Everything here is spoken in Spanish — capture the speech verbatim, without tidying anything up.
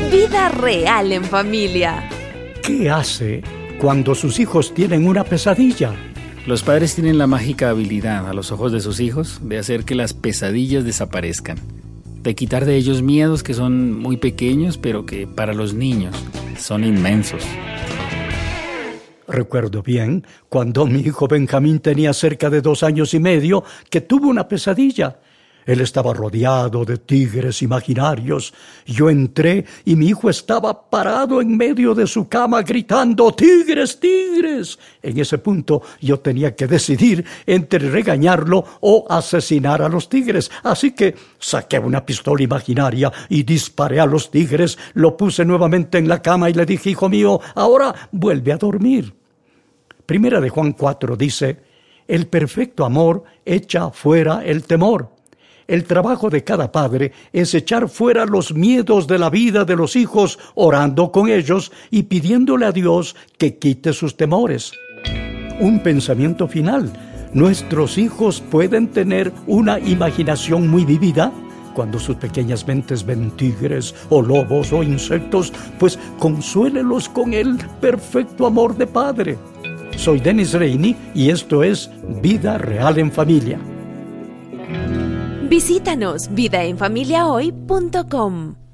Vida real en familia. ¿Qué hace cuando sus hijos tienen una pesadilla? Los padres tienen la mágica habilidad, a los ojos de sus hijos, de hacer que las pesadillas desaparezcan, de quitar de ellos miedos que son muy pequeños, pero que para los niños son inmensos. Recuerdo bien cuando mi hijo Benjamín tenía cerca de dos años y medio que tuvo una pesadilla. Él estaba rodeado de tigres imaginarios. Yo entré y mi hijo estaba parado en medio de su cama gritando ¡Tigres, tigres! En ese punto yo tenía que decidir entre regañarlo o asesinar a los tigres. Así que saqué una pistola imaginaria y disparé a los tigres. Lo puse nuevamente en la cama y le dije, hijo mío, ahora vuelve a dormir. Primera de Juan cuatro dice, el perfecto amor echa fuera el temor. El trabajo de cada padre es echar fuera los miedos de la vida de los hijos, orando con ellos y pidiéndole a Dios que quite sus temores. Un pensamiento final. ¿Nuestros hijos pueden tener una imaginación muy vívida? Cuando sus pequeñas mentes ven tigres o lobos o insectos, pues consuélelos con el perfecto amor de padre. Soy Dennis Reini y esto es Vida Real en Familia. Visítanos vida en familia hoy punto com.